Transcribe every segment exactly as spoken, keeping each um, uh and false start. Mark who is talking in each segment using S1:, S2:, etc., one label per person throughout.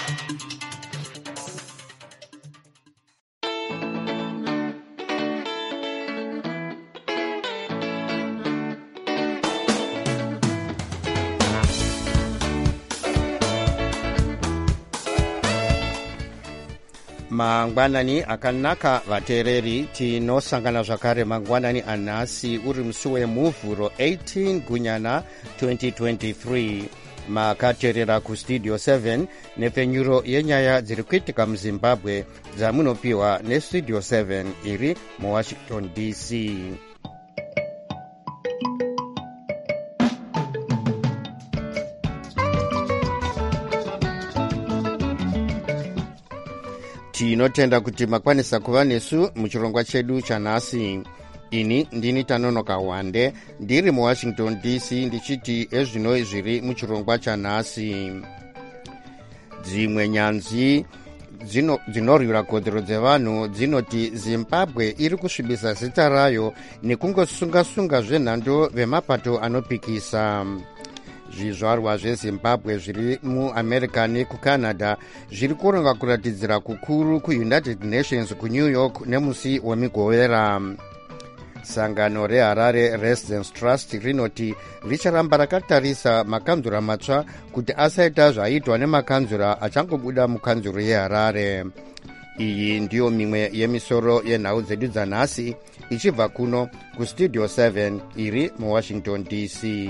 S1: mangwanani akanaka vateereri, tinosangana zvakare mangwanani anhasi uri musi wemuvhuro eighteen gunyana twenty twenty-three. makateerera kustudio seven nepfenyuro yenyaya dziri kuitika muzimbabwe dzamunopiwa nestudio seven iri muwashington D C. tinotenda kuti makwanisa kuva nesu muchirongwa chedu chanhasi. ini ndini Tanonoka Wande ndiri muwashington D C ndichiti ezvino zviri muchirongwa chanhasi. dzimwe nyanzvi dzinorwira kodzero dzevanhu dzinoti zimbabwe iri kusvibisa zita rayo nekungosunga-sunga zvenhando vemapato anopikisa. zvizvarwa zvezimbabwe zviri muamerica nekucanada zviri kuronga kuratidzira kukuru kuunited nations kunew york nemusi wemigovera. sangano reharare residence trust rinoti richaramba rakatarisa makanzura matsva kuti asaita zvaiitwa nemakanzura achangobuda mukanzuro yeharare. iyi ndiyo mimwe yemisoro yenhau dzedu dzanhasi ichibva kuno kustudio seven iri muwashington D C.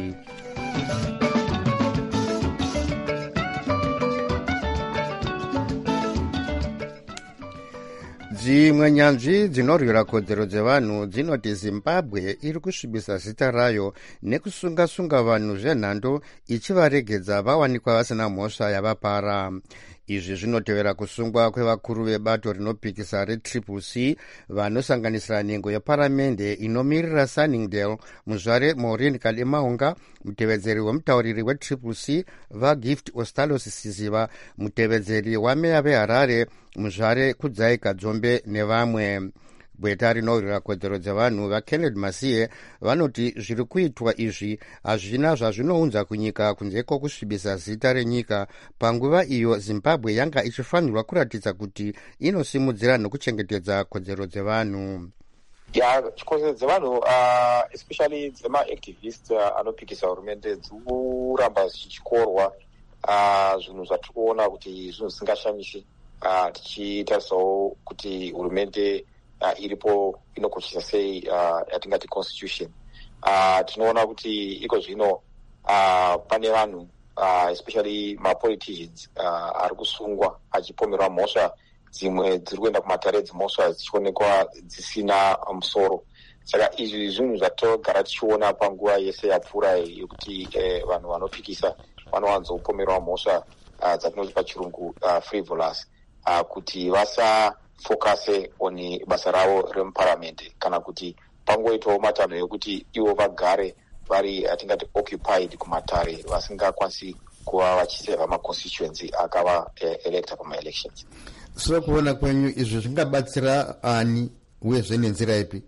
S1: dzimwe nyanzvi dzinorwira kodzero dzevanhu dzinoti zimbabwe iri kusvibisa zita rayo nekusunga-sunga vanhu zvenhando ichivaregedza vawanikwa vasina mhosva yavapara. izvi zvinotevera kusungwa kwevakuru vebato rinopikisa retriple C vanosanganisira nhengo yeparamende inomirira Sunningdale muzvare Maureen Kademaunga, mutevedzeri wemutauriri wetriple C vaGift Ostalos Siziva, mutevedzeri wameya veharare muzvare Kudzai Kadzombe nevamwe. gweta rinorwira kodzero dzevanhu vaKennedy Masiye vanoti zviri kuitwa izvi hazvina zvazvinounza kunyika kunze kwokusvibisa zita renyika panguva iyo Zimbabwe yanga ichifanirwa kuratidza kuti inosimudzira nekuchengetedza kodzero dzevanhu.
S2: ya kodzero dzevanhu uh, especially dzema-activist uh, anopikisa hurumende dzikuramba zvichikorwa uh, zvinhu zvatiri kuona kuti zvinhu zvisingashamishi uh, tichitarisawo kuti hurumende Uh, iripo inokoshesa sei uh, yatingati constitution. Uh, tinoona kuti iko zvino uh, pane vanhu uh, especially mapoliticians uh, ari kusungwa achipomerwa mhosva dzimwe dziri kuenda kumatare dzimhosva dzichionekwa dzisina musoro. Saka izvi zvinhu zvatogara tichiona panguva yese yapfuura yekuti eh, vanhu vanopikisa vanowanzopomerwa mhosva uh, dzatinoti pachirungu uh, frivolous uh, kuti vasa fokase oni basa ravo remuparamende kana kuti pangoitawo matanho ekuti ivo vagare vari atingati occupied kumatare vasingakwanisi kuva vachiseva maconstituency akava eh, electa pamaelections.
S1: So kuona kwenyu izvi zvingabatsira ani uyezve nenzira ipi?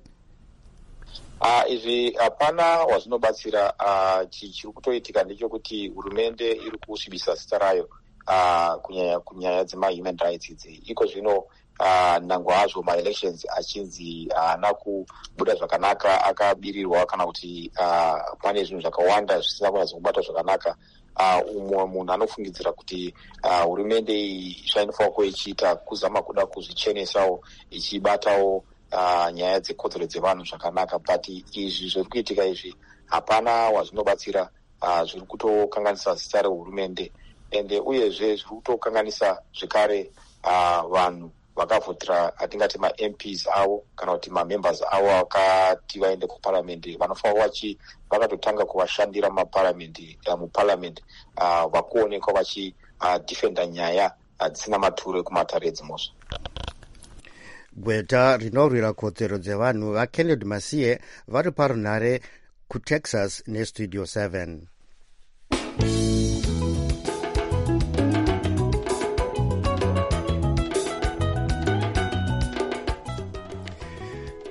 S2: Uh, izvi hapana wazvinobatsira. uh, chiri kutoitika ndechekuti hurumende iri kusvibisa zita rayo uh, kunyanya kunyaya dzema-human rights idzi. iko zvino Uh, nango hazvo maelections achinzi haana uh, kubuda zvakanaka, akabirirwa kana kuti uh, pane zvinhu zvakawanda zvisina kunatsa kubata zvakanaka. Uh, umwe munhu anofungidzira kuti uh, hurumende iyi zvainofanira kuva ichiita kuzama kuda kuzvichenesawo ichibatawo uh, nyaya dzekodzero dzevanhu zvakanaka, but izvi zviri kuitika izvi hapana wazvinobatsira. uh, zviri kutokanganisa zita rehurumende ende uyezve zviri kutokanganisa zvekare uh, vanhu vakavhotera atingati ma-M Ps avo kana kuti ma-members avo akati vaende kuparamende vanofanira vachi vakatotanga kuvashandira muparamende uh, muparamende uh, vakuonekwa vachidifenda uh, nyaya dzisina uh, mature kumatare dzimhosva.
S1: gweta rinorwira kodzero dzevanhu vaKennedy Masiye vari parunhare kuTexas nestudio seven.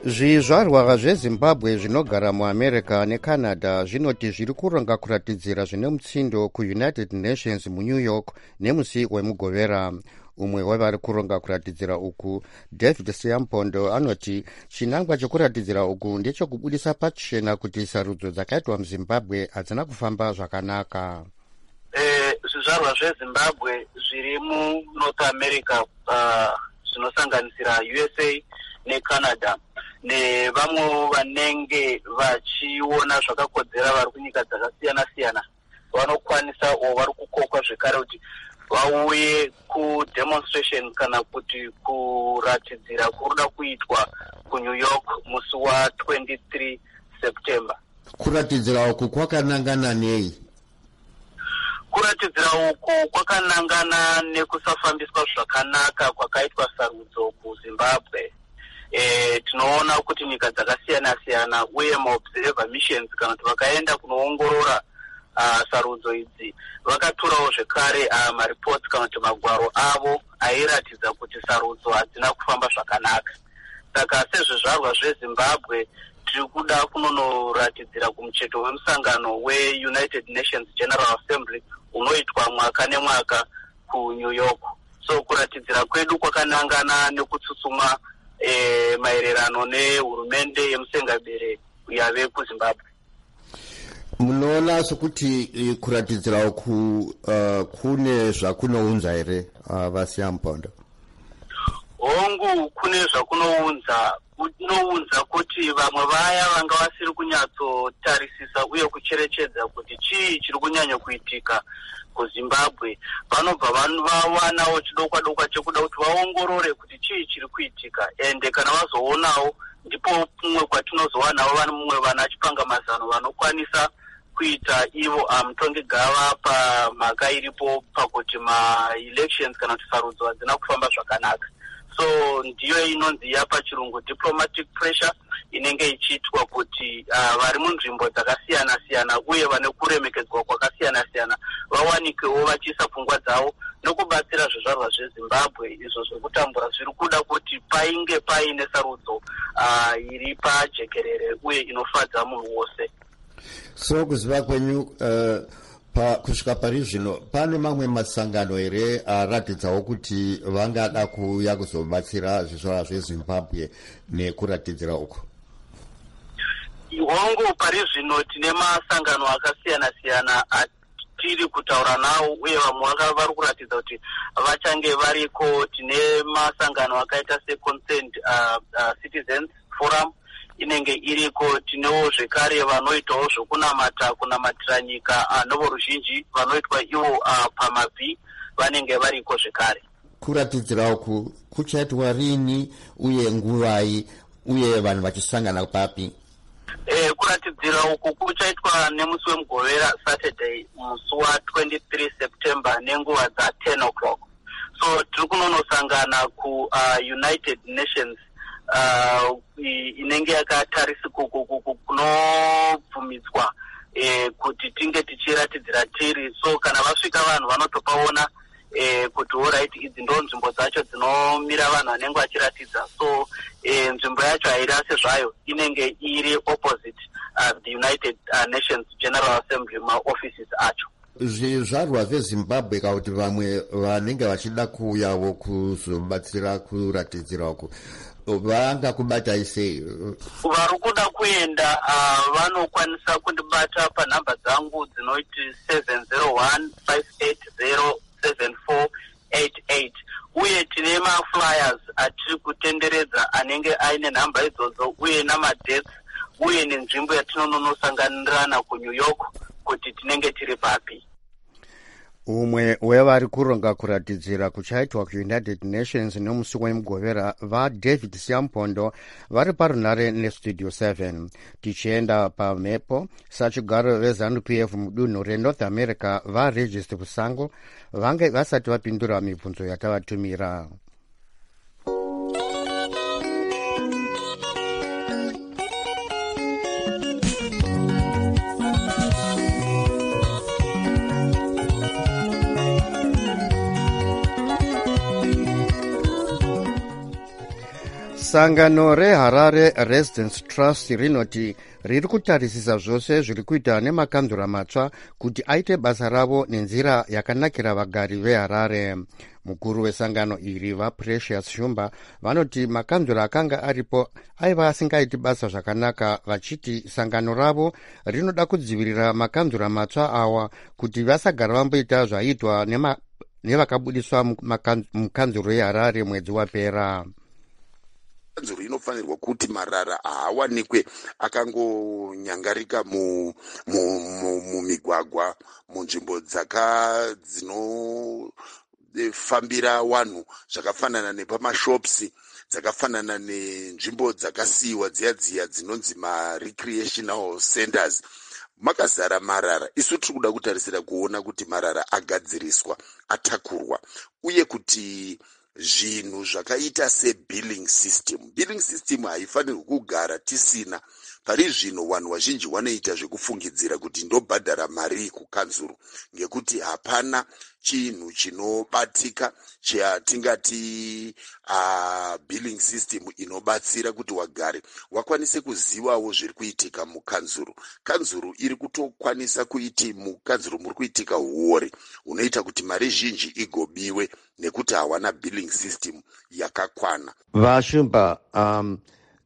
S1: zvizvarwa zvezimbabwe zvinogara muamerica necanada zvinoti zviri kuronga kuratidzira zvine mutsindo kuunited nations munew york nemusi wemugovera. Umwe wevari kuronga kuratidzira uku, David Siampondo, anoti chinangwa chekuratidzira uku ndechekubudisa pachena kuti sarudzo dzakaitwa muzimbabwe hadzina kufamba zvakanaka.
S3: Eh, zvizvarwa zvezimbabwe zviri munorth america zvinosanganisira uh, U S A necanada nevamwe vanenge vachiona zvakakodzera vari kunyika dzakasiyana siyana vanokwanisa o vari kukokwa zvekare kuti vauye kudemonstration kana kuti kuratidzira kuruda kuitwa kuNew York musi wa twenty-three September.
S1: Kuratidzira uku kwakanangana nei?
S3: Kuratidzira uku kwakanangana nekusafambiswa zvakanaka kwakaitwa sarudzo kuZimbabwe. Eh, tinoona kuti nyika dzakasiyana siyana uye maobserver missions kana kuti vakaenda kunoongorora uh, sarudzo idzi vakaturawo zvekare uh, mareports kana kuti magwaro avo airatidza kuti sarudzo hadzina kufamba zvakanaka. Saka sezvizvarwa zveZimbabwe tiri kuda kunonoratidzira kumucheto wemusangano weUnited Nations General Assembly unoitwa mwaka nemwaka kuNew York. So kuratidzira kwedu kwakanangana nekutsutsuma eh, maererano nehurumende yemusengabere yave kuZimbabwe.
S1: Munoona sokuti uh, kuratidzira uku uh, kune zvakunounza here uh, vaSiampondo?
S3: Hongu kune zvakunounza, kunounza kuti vamwe vaya vanga vasiri kunyatsotarisisa uye kucherechedza kuti chii chiri kunyanya kuitika kuZimbabwe vanobva vawanawo chidokwa dokwa chekuda kuti vaongorore kuti chii chiri kuitika, ende kana vazoonawo ndipo kumwe kwatinozowanawo vane mumwe vana chipanga mazano vanokwanisa kuita ivo mutongi gava pamhaka iripo pakuti ma-elections kana kuti sarudzo hadzina kufamba zvakanaka. So ndiyo inonzi yapa chirungu diplomatic pressure inenge ichiitwa kuti uh, vari munzvimbo dzakasiyana siyana uye vane kuremekedzwa kwakasiyana siyana vawanikewo vachiisa pfungwa dzavo nokubatsira zvizvarwa zveZimbabwe izvo zvekutambura zviri kuda kuti painge paine sarudzo uh, iri pajekerere uye inofadza munhu wose.
S1: So kuziva kwenyu uh, pa kusvika pari zvino pane mamwe masangano here aratidzawo kuti vangada kuuya kuzobatsira zvizvarwa zveZimbabwe nekuratidzira uku?
S3: Hongu pari zvino tine masangano akasiyana siyana atiri kutaura nawo uye vamwe vari kuratidza kuti vachange variko. Tine masangano akaita seConsent uh, uh, Citizens Forum inenge iriko. Tinewo zvekare vanoitawo zvokunamata kunamatira nyika uh, novoruzhinji vanoitwa ivo uh, pamabvi vanenge variko zvekare.
S1: Kuratidzira uku kuchaitwa rini uye nguvai uye vanhu vachisangana papi?
S3: Eh, kuratidzira uku kuchaitwa nemusi wemugovera Saturday musi wa twenty-three September nenguva dza ten o'clock. So tiri kunonosangana ku uh, United Nations uh, inenge yakatarisi kunobvumidzwa eh, kuti tinge tichiratidzira tiri. So kana vasvika vanhu vanotopaona eh, kuti alright idzi ndo nzvimbo dzacho dzinomira vanhu vanenge vachiratidza. So eh, nzvimbo yacho hairase zvayo inenge iri opposite uh, the United uh, Nations General Assembly maoffices acho.
S1: Zvizvarwa zveZimbabwe kuti vamwe vanenge vachida kuuyawo kuzobatsira kuratidzira uku vanga kubatai sei?
S3: Vari kuda kuenda uh, vanokwanisa kundibata panhamba dzangu dzinoti seven zero one five eight zero seven four eight eight uye tine maflyers atiri kutenderedza anenge aine nhamba idzodzo uye namadates uye nenzvimbo yatinonosanganirana kuNew York kuti tinenge tiri papi.
S1: Umwe wevari kuronga kuratidzira kuchaitwa kuUnited Nations nomusi wemugovera vaDavid Siampondo vari parunare nestudio seven. Tichienda pamhepo, sachigaro veZANU-P F mudunhu reNorth America vaRegis Busango vange vasati vapindura mibvunzo yatavatumira. Sangano reHarare Residence Trust rinoti riri kutarisisa zvose zviri kuita nemakandura matsva kuti aite basa ravo nenzira yakanakira vagari veHarare. Mukuru wesangano iri vaPrecious Shumba vanoti makandura akanga aripo aiva asingaiti basa zvakanaka, vachiti sangano ravo rinoda kudzivirira makandura matsva awa kuti vasagara vamboita zvaitwa nevakabudiswa mukanzuro yeHarare mwedzi wapera.
S4: Kanzuro inofanirwa kuti marara haawanikwe akangonyangarika mumigwagwa munzvimbo dzaka dzinofambira vanhu zvakafanana nepamashops, dzakafanana nenzvimbo dzakasiyiwa dziya dziya dzinonzi marecreational centers. Makazara marara. Isu tiri kuda kutarisira kuona kuti marara agadziriswa, atakurwa, uye kuti zvinhu zvakaita sebilling system. Billing system haifanirwi kugara tisina. Pari zvino vanhu vazhinji vanoita zvekufungidzira kuti ndobhadhara mari kukanzuru, ngekuti hapana chinhu chinobatika chatingati uh, billing system inobatsira kuti wagare wakwanise kuzivawo zviri kuitika mukanzuru. Kanzuru iri kutokwanisa kuiti mukanzuru muri kuitika huori unoita kuti mari zhinji igobiwe nekuti hawana billing system yakakwana.
S1: Vashumba, um,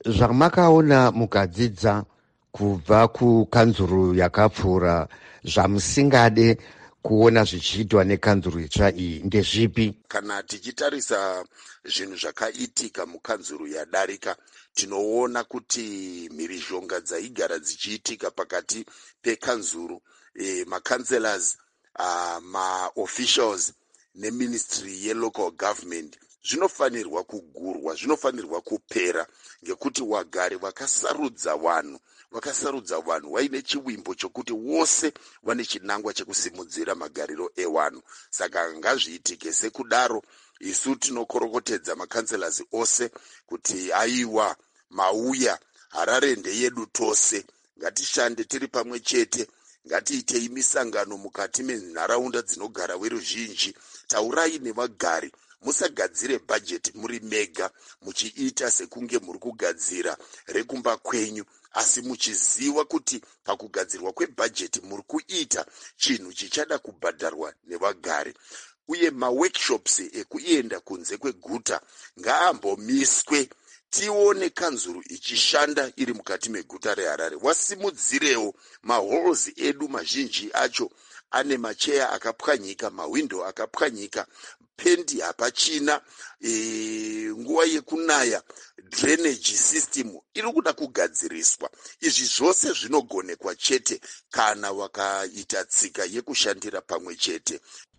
S1: zvamakaona mukadzidza kubva kukanzuru yakapfuura zvamusingade kuona zvichiitwa nekanzuru itsva iyi ndezvipi?
S4: Kana tichitarisa zvinhu zvakaitika mukanzuru yadarika, tinoona kuti mhirizhonga dzaigara dzichiitika pakati pekanzuru, eh, makanselas, uh, maofficials neministry yelocal government zvinofanirwa kugurwa, zvinofanirwa kupera, ngekuti wagari vakasarudza vanhu vakasarudza vanhu vaine chivimbo chokuti wose vane chinangwa chekusimudzira magariro evanhu. Saka ngazviitike sekudaro. Isu tinokorokotedza makanselas ose kuti aiwa mauya, Harare ndeyedu tose, ngatishande tiri pamwe chete, ngatiitei misangano mukati menharaunda dzinogara veruzhinji. Taurai nevagari, musagadzire bhajeti muri mega muchiita sekunge muri kugadzira rekumba kwenyu, asi muchiziva kuti pakugadzirwa kwebhajeti muri kuita chinhu chichada kubhadharwa nevagari. Uye maworkshops ekuenda kunze kweguta ngaambomiswe, tione kanzuru ichishanda iri mukati meguta reHarare. Wasimudzirewo mahalls edu mazhinji acho ane macheya akapwanyika, mawindo akapwanyika, pendi hapachina, e, nguva yekunaya drainage system iri kuda kugadziriswa. Izvi zvose zvinogonekwa chete kana wakaita tsika yekushandira pamwe chete.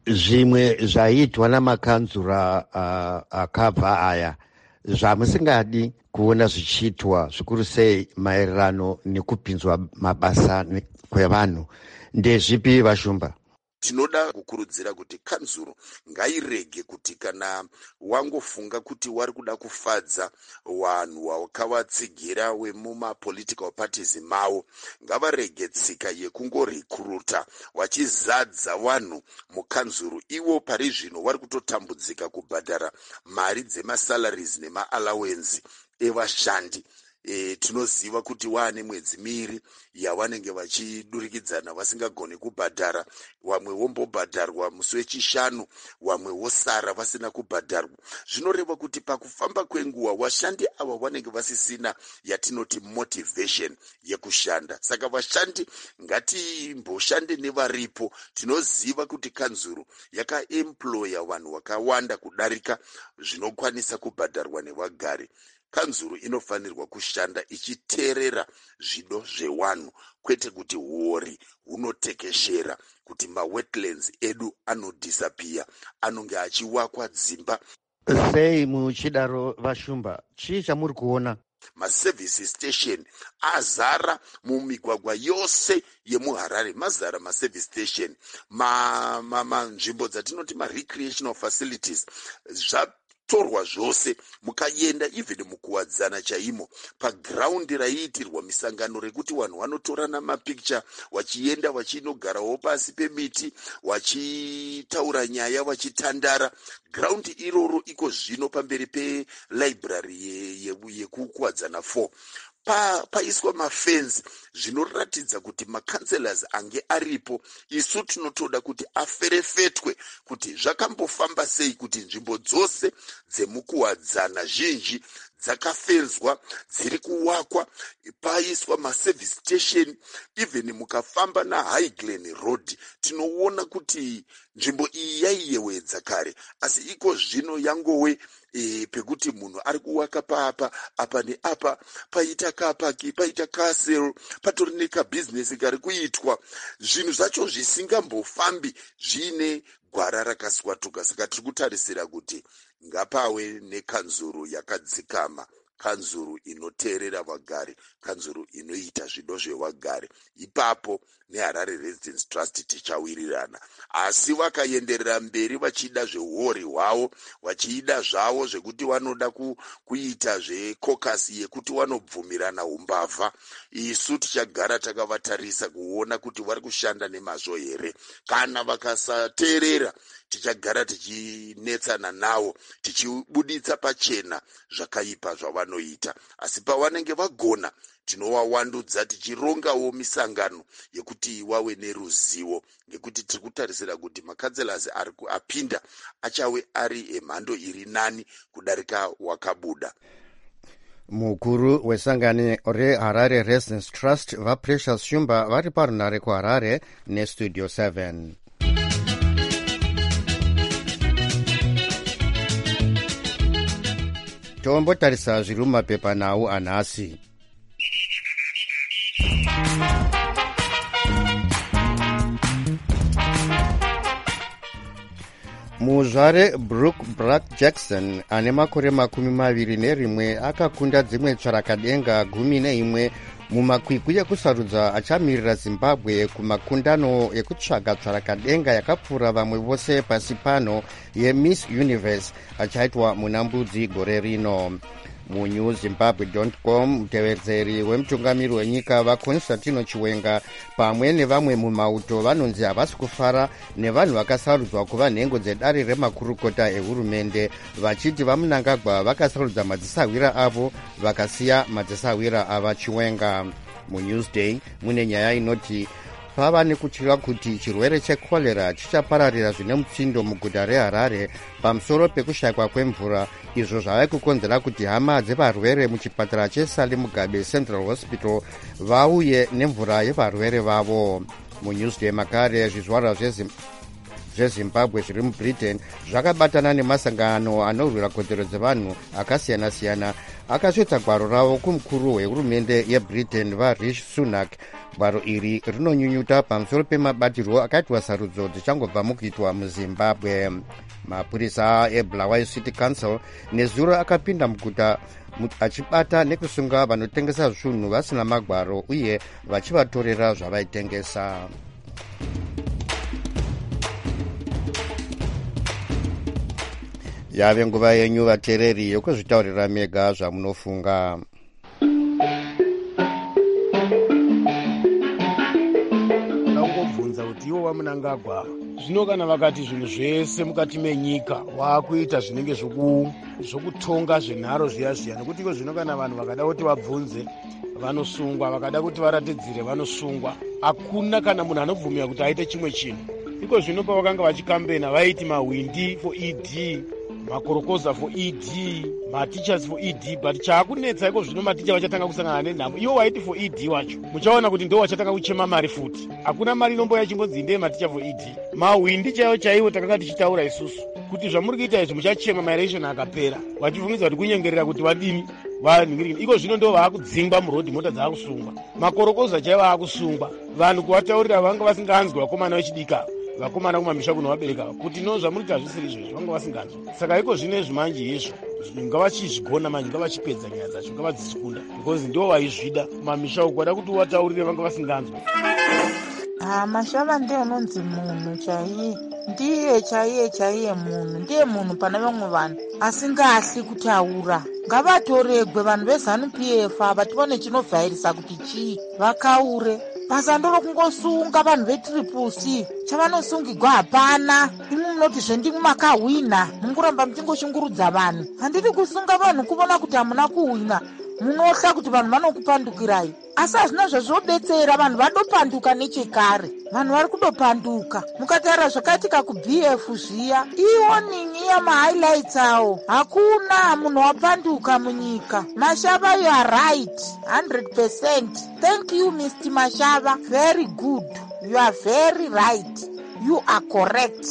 S1: Zvimwe zvaitwa namakanzura uh, akabva aya zvamusingadi kuona zvichiitwa zvikuru sei maererano nekupinzwa mabasa kwevanhu ndezvipi, Vashumba?
S4: Tinoda kukurudzira kuti kanzuru ngairege kuti kana wangofunga kuti wari kuda kufadza vanhu wakawatsigira wemuma political parties mavo, ngavarege tsika yekungorekruta wachizadza vanhu mukanzuru. Ivo pari zvino vari kutotambudzika kubhadhara mari dzemasalaries nemaallowances evashandi. E, tinoziva kuti waane mwedzi miri yavanenge vachidurikidzana vasingagoni kubhadhara, vamwe vombobhadharwa musi wechishanu, vamwe vosara vasina kubhadharwa. Zvinoreva kuti pakufamba kwenguva vashandi ava vanenge vasisina yatinoti motivation yekushanda. Saka vashandi ngatimboshande nevaripo. Tinoziva kuti kanzuru yakaemploya vanhu vakawanda kudarika zvinokwanisa kubhadharwa nevagari. Kanzuru inofanirwa kushanda ichiteerera zvido zvewanhu, kwete kuti huori hunotekeshera, kuti mawetlands edu anodisappear, anonge achiwakwa dzimba.
S1: Sei muchidaro, Vashumba, chii chamuri kuona?
S4: Maservice station azara mumigwagwa yose yemuHarare, mazara maservice station, ma, ma, ma nzvimbo dzatinoti marecreational facilities. Zva mukatorwa zvose mukaenda even mukuwadzana chaimo pagiraundi raiitirwa misangano rekuti vanhu vanotorana mapicture vachienda vachinogarawo pasi pemiti vachitaura nyaya vachitandara. Giraundi iroro iko zvino pamberi pelibrary yekukuwadzana four pa paiswa mafenzi zvinoratidza kuti makanselas ange aripo. Isu tinotoda kuti aferefetwe kuti zvakambofamba sei kuti nzvimbo dzose dzemukuwadzana zhinji dzakafenzwa dziri kuwakwa paiswa maservice station. Even mukafamba naHighglen Road tinoona kuti nzvimbo iyi yaiyewedza kare asi iko zvino yangowe E, pekuti munhu ari kuwaka paapa apa neapa paita kapaki paita kasero patori nekabhizinesi kari kuitwa zvinhu zvacho zvisingambofambi zvine gwara rakaswatuka. Saka tiri kutarisira kuti ngapave nekanzuru yakadzikama, kanzuru inoteerera vagari, kanzuru inoita zvido zvevagari. Ipapo neHarare Residence Trust tichawirirana. Asi vakaenderera mberi vachida zvehori hwavo, vachiida zvavo zvekuti vanoda ku, kuita zvekokasi yekuti vanobvumirana umbavha, isu tichagara takavatarisa kuona kuti vari kushanda nemazvo here. Kana vakasateerera tichagara tichinetsana navo tichibuditsa pachena zvakaipa zvavanoita. Asi pavanenge vagona tinovawandudza tichirongawo misangano yekuti wave neruzivo, ngekuti tiri kutarisira kuti makanselas ari kuapinda achave ari emhando iri nani kudarika wakabuda.
S1: Mukuru wesangano reHarare Residence Trust vaPrecious Shumba vari parunare kuHarare neStudio seven. Tombotarisa zviri mumapepa nawo anhasi. Muzvare Brooke Black Jackson ane makore makumi maviri nerimwe akakunda dzimwe tsvarakadenga gumi neimwe mumakwikwi ekusarudza achamirira Zimbabwe kumakundano ekutsvaga tsvarakadenga yakapfuura vamwe vose pasi pano yeMiss Universe achaitwa muna Mbudzi gore rino. Munyu Zimbabwe dot com mutevedzeri wemutungamiri wenyika vaConstantino Chiwenga pamwe nevamwe mumauto vanonzi havasi kufara nevanhu vakasarudzwa kuva nhengo dzedare remakurukota ehurumende, vachiti vaMunangagwa vakasarudza madzisawira avo vakasiya madzisawira ava Chiwenga. MuNewsday mune nyaya inoti pava nekutyira kuti chirwere chekorera chichapararira zvine mutsindo muguta reHarare pamusoro pekushayikwa kwemvura, izvo zvava kukonzera kuti hama dzevarwere muchipatara cheSali Mugabe Central Hospital vauye nemvura yevarwere vavo. MuNewsday makare zvizvarwa zveZimbabwe zviri muBritain zvakabatana nemasangano anorwira kodzero dzevanhu akasiyana-siyana akasvitsa gwaro ravo kumukuru wehurumende yeBritain vaRishi Sunak. Gwaro iri rinonyunyuta pamusoro pemabatirwo akaitwa sarudzo dzichangobva mukuitwa muZimbabwe. Mapurisa eBulawayo City Council nezuro akapinda muguta achibata nekusunga vanotengesa zvinhu vasina magwaro uye vachivatorera zvavaitengesa. Yave nguva yenyu vateereri yokuzvitaurira mega zvamunofunga.
S5: Ndangobvunza kuti iwo vaMunangagwa zvino kana vakati zvinhu zvese mukati menyika waakuita zvinenge zvokutonga zvenharo zviya zviya, nekuti iko zvino kana vanhu vakada kuti vabvunze vanosungwa, vakada kuti varatidzire vanosungwa. Hakuna kana munhu anobvumira kuti aite chimwe chinhu. Iko zvino pavakanga vachikambena vaiti mawindi for E D, makorokoza for E D, mateachers for E D, but chaakunetsa iko zvino maticha vachatanga kusangana nenhamo. Iwo waiti for E D wacho muchaona kuti ndo wachatanga kuchema mari futi. Hakuna mari inomboya chimbodzi ndeye maticha for E D. Mawindi chaiwo chaiwo takanga tichitaura isusu kuti zvamuri kuita izvi muchachema maelection akapera, vachibvumidza kuti kunyengerera kuti vadini vanhingiriki. Iko zvino ndo vaakudzingwa murodhi, mota dzaakusungwa, makorokoza chaiwo aakusungwa, vanhu kuvataurira vanga vasinganzwi vakomana vechidika, vakomana kumamisha kuno vabereka kuti no zvamurita zvisiri izvozvo vanga vasinganzwi. Saka iko zvino izvi manje izvo ngavachizvigona manje, ngavachipedza nyaya dzacho, ngavadzizikunda because ndo vaizvida kumamisha uku vada kuti vataurire vanga vasinganzwi.
S6: Ah, Mashava ndiye unonzi munhu chaiye, ndiye chaiye chaiye munhu, ndiye munhu pana vamwe vanhu. asingahli kutaura. Ngavatoregwe vanhu vezanu-P F ava tione chinovhairisa kuti chii, vakaure. Pasandoro kungosunga vanhu vetriple C, chavanosungigwa hapana. Imi munoti zvendimu makahwina, mungoramba muchingoshungurudza vanhu. Handiti kusunga vanhu kuvona kuti hamuna kuhwina, munohla kuti vanhu vanokupandukirai. Asi hazvina zvezvodetsera, vanhu vadopanduka nechekare. Vanhu vari kudopanduka. Mukataura zvakaitika ku-B F zviya, iwoningi yama-highlights awo. Hakuna munhu wapanduka munyika. Mashava, you are right, one hundred percent. Thank you, Mister Mashava. Very good. You are very right. You are correct.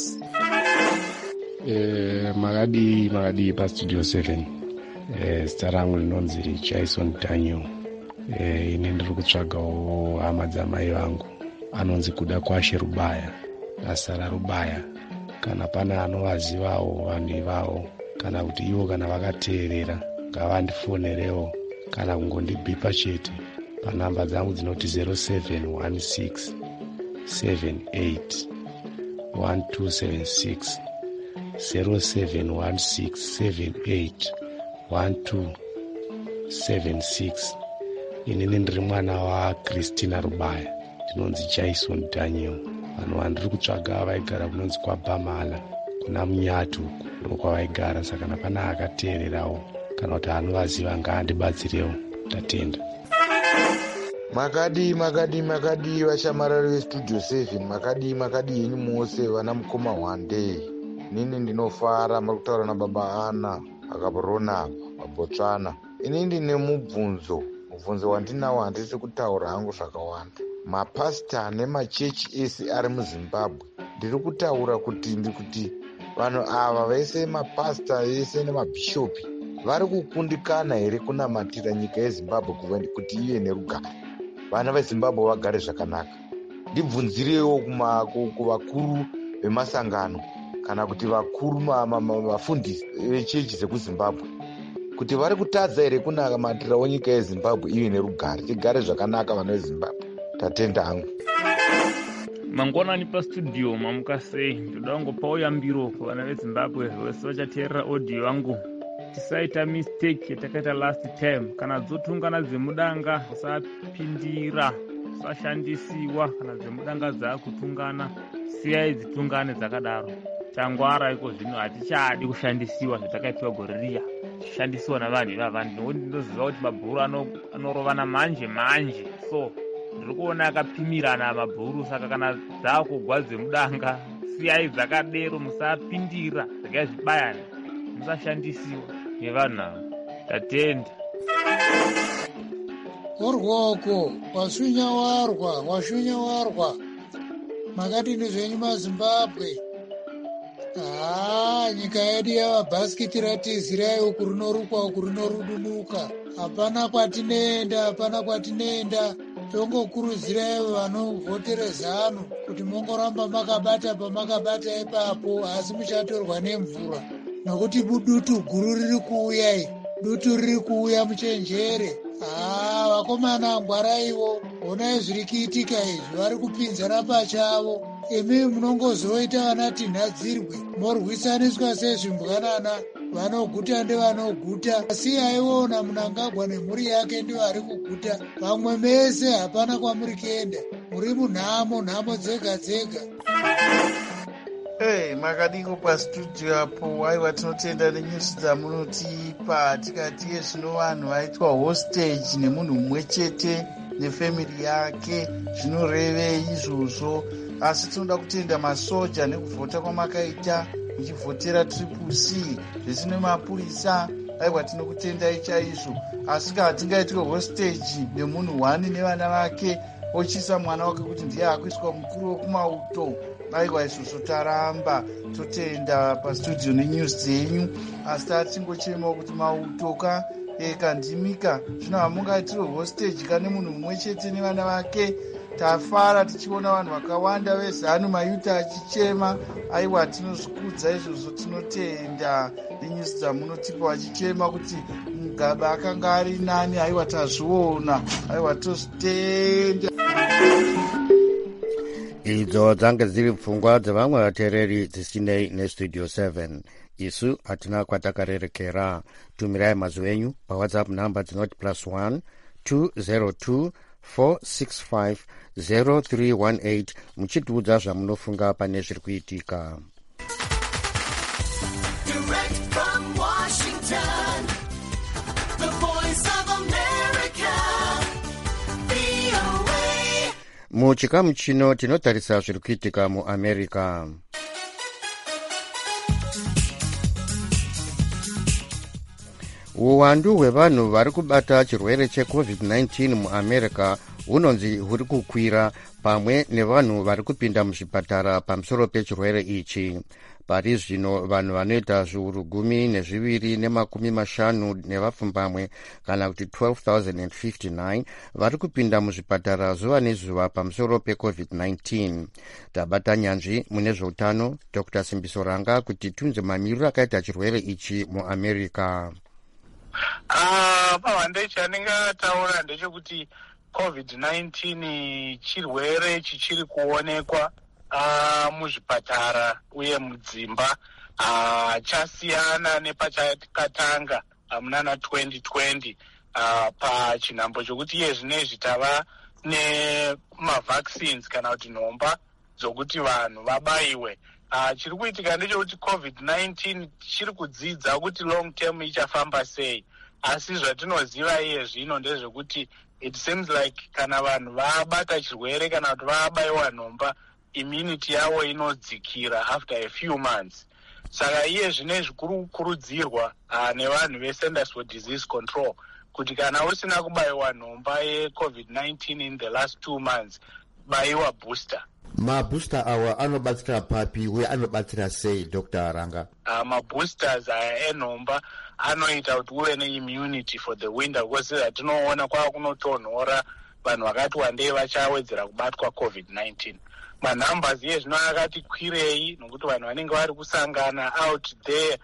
S7: Eh, Magadi, Magadi, pa Studio seven. Eh, zita rangu linonzi Jason Daniel. Eh, ine ndiri kutsvagawo hama dzamai vangu anonzi Kuda Kwashe Rubaya, basa raRubaya. Kana pana anovazivawo vanhu ivavo, kana kuti ivo kana vakateerera ngavandifonerewo kana kungondibhipa chete panhamba dzangu dzinoti zero seven one six seven eight one two seven six, zero seven one six seven eight one two seven six. Inini ndiri mwana waChristina Rubaya, ndinonzi Jason Daniel. Vanhu vandiri kutsvaga vaigara kunonzi kwaBhamala kuna Munyato, ndiko kwavaigara. Saka kana pana akateererawo kana kuti anovaziva ngaandibatsirewo. Tatenda.
S8: Makadi, makadi, makadi vashamarari veStudio seven, makadi, makadi yenyu mose vana mukoma Hwande. Nini ndinofara muri kutaura nababa Ana akaporona paBotswana. Ini ndine mubvunzo. Mubvunzo wandinawo handisi kutaura hangu zvakawanda. Mapasita nemachechi ese ari muZimbabwe, ndiri kutaura kuti ndiri kuti vanhu ava vese mapasita ese nemabhishopi vari kukundikana here kunamatira nyika yeZimbabwe kuti ive nerugare, vana veZimbabwe vagare zvakanaka. Ndibvunzirewo kuvakuru vemasangano kana kuti vakuru vafundisi vechechi dzekuZimbabwe kuti vari kutadza here kunamatirawo nyika yeZimbabwe ive nerugare, tigare zvakanaka vana veZimbabwe. Tatenda hangu.
S9: Mangwanani pastudio mamukasei, ndoda kungopawo yambiro kuvana veZimbabwe vose vachateerera audio yangu. Tisaita mistake yatakaita last time. Kana dzotungana dzemudanga usapindira, usashandisiwa. Kana dzemudanga dzakutungana, siyai dzitungane dzakadaro. Tangwara iko zvino hatichadi kushandisiwa zvatakaitwa gore riya. Tichishandisiwa navanhu ivava, ndinoziva kuti mabhuru anorovana manje manje. So ndiri kuona akapimirana mabhuru. Saka kana dzakugwa dzemudanga, siyai dzakadero, musapindira zvakai zvibayana, musashandisiwa nevanhu ava. Tatenda.
S10: Orwoko washunya warwa, washunya warwa. Makadini zvenyu maZimbabwe? Ah, nyika yedu yavabhasikiti ratizirai uku rinorukwa uku rinorudunuka. Hapana kwatinoenda, hapana kwatinoenda. Tongokurudzirai vanovhotere zanu kuti mongoramba makabata pamakabata ipapo, asi muchatorwa nemvura. Nokuti dutu guru riri kuuya iri, dutu riri kuuya muchenjere. Ah, vakomana ngwaraiwo, onai zviri kuitika izvi, vari kupinzana pachavo. Imi munongozoita vanati nhadzirwe, morwisaniswa sezvimbwanana, vanoguta ndevanoguta. Asi aiona Mnangagwa nemhuri yake ndivo ari kuguta. Vamwe mese hapana kwamuri kuenda, muri munhamo, nhamo dzega dzega.
S11: Hey, makadiko pastudio apo. Aiwa, tinotenda nenyusi dzamunotipa tikati zvino vanhu vaitwa hostage nemunhu mumwe chete nefamily yake, zvinorevei izvozvo? Asi tinoda kutenda masoja nekuvhota kwamakaita muchivhotera triple C zvese nemapurisa. Aiwa, tinokutendai chaizvo. Asi kana tingaitwe hostage nemunhu one nevana vake, ochisa mwana wake kuti ndiye akuiswa mukuru wekumauto, aiwa, izvozvo taramba. Totenda pastudio nenews dzenyu. Asi tatingochemawo kuti mautoka ekandimika zvino hamungaitirwe hostage kane munhu mumwe chete nevana vake. Tafara tichiona vanhu vakawanda vezanu mayuta achichema. Aiwa, tinozvikudza izvozvo. Tinotenda nenyusi dzamunotipa vachichema kuti mugaba akanga ari nani. Aiwa, tazviona. Aiwa, tozvitenda.
S1: Idzo dzange dziri pfungwa dzevamwe vateereri dzisinei neStudio seven. isu hatina kwatakarerekera. Tumirai mazwi enyu pawhatsapp namba dzinoti plus one two zero two four six five zero three one eight muchitiudza zvamunofunga pane zviri kuitika. Muchikamu chino tinotarisa zviri kuitika muAmerica. Uwandu hwevanhu vari kubata chirwere checovid nineteen muAmerica hunonzi huri kukwira, pamwe nevanhu vari kupinda muzvipatara pamusoro pechirwere ichi. Pari zvino vanhu vanoita zviuru gumi nezviviri nemakumi mashanu nevapfumbamwe kana kuti twelve thousand fifty-nine vari kupinda muzvipatara zuva nezuva pamusoro pecovid nineteen. Tabata nyanzvi mune zveutano Doctor Simbiso Ranga kuti tiunze mamiriro akaita chirwere ichi muAmerica.
S12: Ah, pahande chanenge ataura ndechekuti covid nineteen chirwere chichiri kuonekwa uh, muzvipatara uye mudzimba uh, chasiyana nepachakatanga uh, munana twenty twenty uh, pachinhambo chokuti iye zvinezvi tava nemavaccines kana kuti nhomba dzokuti vanhu vabayiwe. Uh, chiri kuitika ndechekuti covid nineteen chiri kudzidza kuti long term ichafamba sei, asi zvatinoziva iye zvino ndezvekuti it seems like kana vanhu vabata chirwere kana kuti vabayiwa nhomba immunity yavo inodzikira after a few months. Saka iye zvinezvi kuri kukurudzirwa uh, nevanhu veCenters for Disease Control kuti kana usina kubayiwa nhomba yecovid nineteen in the last two months bayiwa booster.
S1: Mabooster awa anobatsira papi uye anobatsira sei Doctor Ranga?
S12: Uh, maboosters aya enhomba anoita kuti uve neimmunity for the winter, because zatinoona kwava kunotonhora vanhu vakati wandei vachawedzera kubatwa covid nineteen. Manumbers iye zvino akati kwirei nokuti vanhu vanenge vari kusangana out there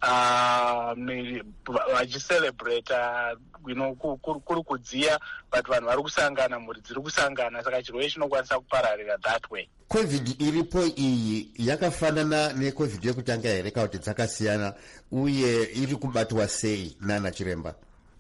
S12: vachicelebrate uh, you know, kuri kudziya, but vanhu vari kusangana, mhuri dziri kusangana, saka chirwere chinokwanisa kupararira that way.
S1: Covid iripo iyi yakafanana necovid yekutanga here kana kuti dzakasiyana, uye iri kubatwa sei nana chiremba?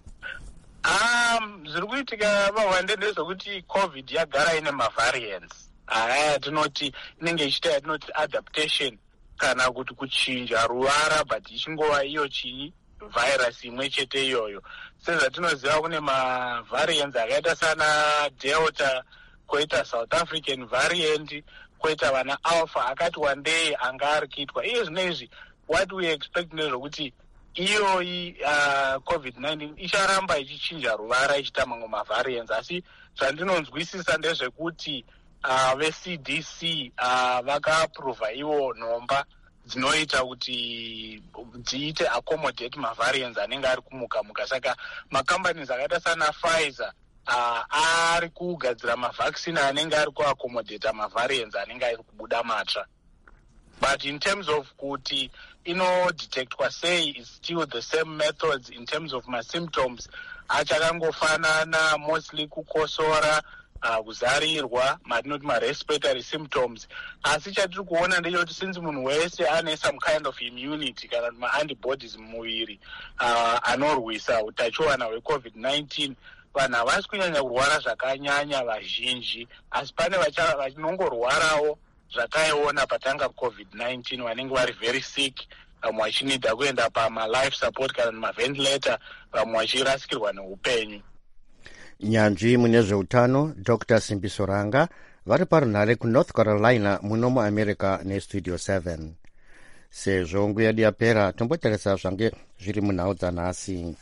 S12: Um, zviri kuitika vahwande ndezvekuti covid yagara ine mavariants aya tinoti inenge ichiita yatinoti adaptation kana kuti kuchinja ruvara, but ichingova iyo chii virus imwe chete iyoyo. Sezvatinoziva kune mavariants akaita sana delta, koita south african variant, koita vana alpha akati wandei anga ari kuitwa. Iye zvinezvi what we expect ndezvokuti iyoyi uh, covid nineteen icharamba ichichinja ruvara ichiita mamwe mavariants, asi zvandinonzwisisa ndezvekuti uh, ve-C D C uh, vakaapprova iwo nhomba dzinoita kuti dziite accommodate mavariants anenge ari kumuka muka. Saka macompanies akaita sana Pfizer uh, ari kugadzira mavaccine anenge ari kuaccommodate mavariants anenge ari kubuda matsva. But in terms of kuti inodetectwa sei, is still the same methods. In terms of my symptoms achakangofanana, mostly kukosora, uh, kuzarirwa, matinoti ma-respiratory symptoms. Asi chatiri kuona ndechekuti since munhu wese ane some kind of immunity kana ma-antibodies mumuviri uh, anorwisa utachiwana hwecovid nineteen, vanhu havasi kunyanya kurwara zvakanyanya vazhinji, asi pane vanongorwarawo zvakaiona patanga covid nineteen vanenge vari very sick, vamwe vachinida kuenda pama-life support kana maventilator, vamwe vachirasikirwa neupenyu.
S1: Nyanzvi mune zveutano Doctor Simbiso Ranga vari parunhare kuNorth Carolina muno muAmerica nestudio seven. Sezvo nguva yedu yapera, tombotarisa zvange zviri munhau dzanhasi.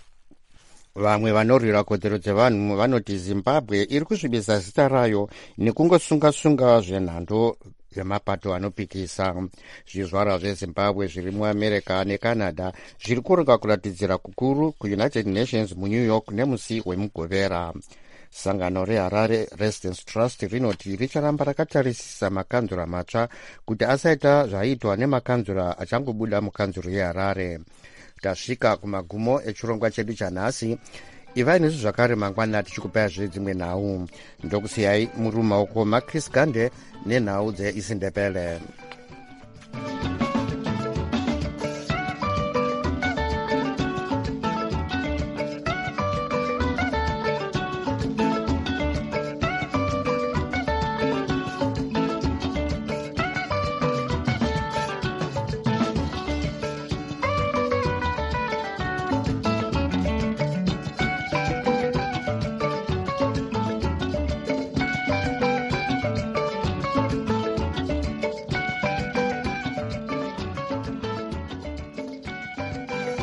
S1: Vamwe vanorwira kodzero dzevanhu vanoti Zimbabwe iri kusvibisa zita rayo nekungosunga-sunga zvenhando yemapato anopikisa. Zvizvarwa zveZimbabwe zviri muAmerica neCanada zviri kuronga kuratidzira kukuru kuUnited Nations muNew York nemusi wemugovera. Sangano reHarare Residence Trust rinoti richaramba rakatarisisa makanzura matsva kuti asaita zvaiitwa nemakanzura achangobuda mukanzuro yeHarare. Tasvika kumagumo echirongwa chedu chanhasi. Ivai nesu zvakare mangwana tichikupai zvedzimwe nhau. Ndokusiyai muri mumaoko maChris Gande nenhau dzeIsindebele.